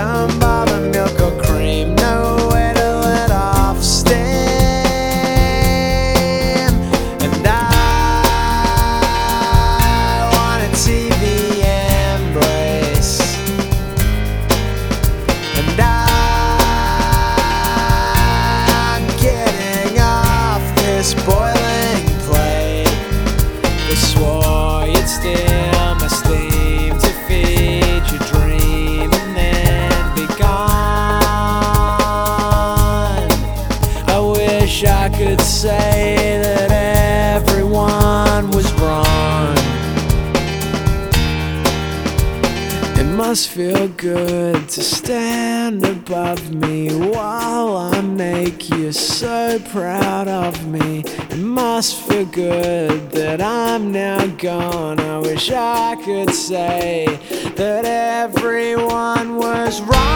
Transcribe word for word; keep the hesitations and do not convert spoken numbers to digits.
Don't bother milk or cream, no way to let off steam. And I want a T V embrace, and I'm getting off this boiling plate. They swore you'd steal my steam to feed your dream and then be gone. I wish I could say that everyone was wrong. It must feel good to stand above me while I make you so proud of me. It must feel good that I'm now gone. I wish I could say that everyone was wrong.